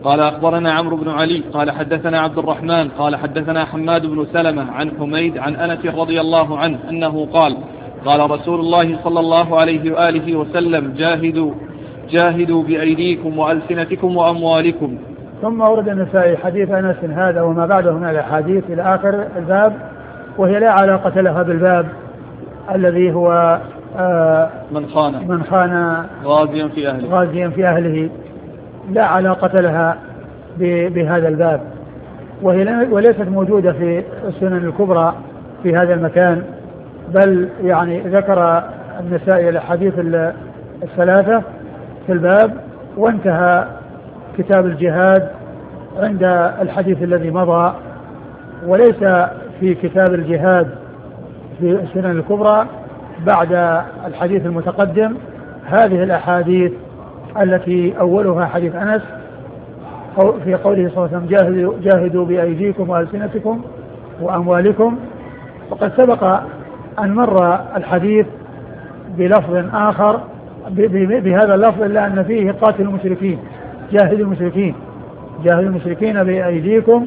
قال أخبرنا عمرو بن علي قال حدثنا عبد الرحمن قال حدثنا حماد بن سلمة عن حميد عن أنس رضي الله عنه أنه قال قال رسول الله صلى الله عليه وآله وسلم جاهدوا بأيديكم وألسنتكم وأموالكم. ثم ورد النسائي حديث أنس هذا وما بعده من الأحاديث إلى آخر الباب، وهي لا علاقة لها بالباب الذي هو من خان غازيا في أهله، لا علاقة لها بهذا الباب، وليست موجودة في السنن الكبرى في هذا المكان، بل يعني ذكر النسائي الأحاديث الثلاثة في الباب وانتهى كتاب الجهاد عند الحديث الذي مضى، وليس في كتاب الجهاد في السنن الكبرى بعد الحديث المتقدم هذه الأحاديث التي أولها حديث أنس في قوله صلى الله عليه وسلم جاهدوا بأيديكم وألسنتكم وأموالكم. وقد سبق أن مر الحديث بلفظ آخر بهذا اللفظ إلا أن فيه قاتل المشركين، جاهدوا المشركين بأيديكم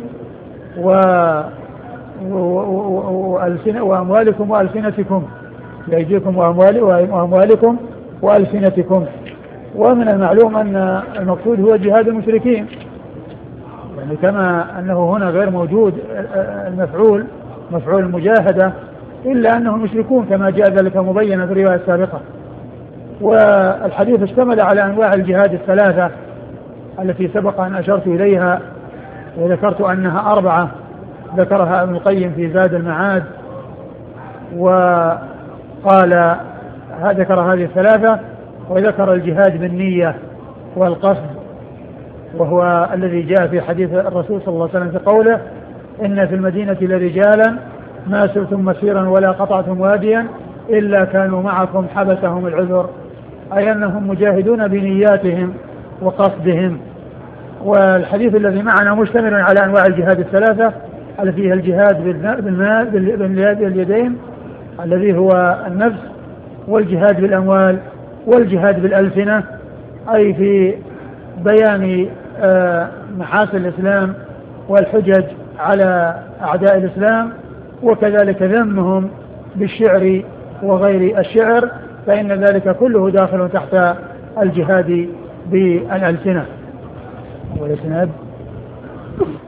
وأموالكم وألسنتكم، بأيديكم وأموالكم وألسنتكم. ومن المعلوم أن المقصود هو جهاد المشركين، يعني كما أنه هنا غير موجود مفعول المجاهدة إلا أنهم مشركون كما جاء ذلك مبينا في الرواية السابقة. والحديث اشتمل على أنواع الجهاد الثلاثة التي سبق أن أشرت إليها وذكرت أنها 4 ذكرها ابن القيم في زاد المعاد، وقال ذكر هذه الثلاثة وذكر الجهاد بالنية والقصد، وهو الذي جاء في حديث الرسول صلى الله عليه وسلم في قوله إن في المدينة لرجالا ما سرتم مسيرا ولا قطعتم واديا إلا كانوا معكم حبسهم العذر، أي أنهم مجاهدون بنياتهم وقصدهم. والحديث الذي معنا مشتمل على أنواع الجهاد الثلاثة التي فيها الجهاد باليدين الذي هو النفس، والجهاد بالأموال، والجهاد بالألسنة أي في بيان محاسن الإسلام والحجج على أعداء الإسلام، وكذلك ذمهم بالشعر وغير الشعر، فإن ذلك كله داخل تحت الجهاد بالألسنة. والإسناد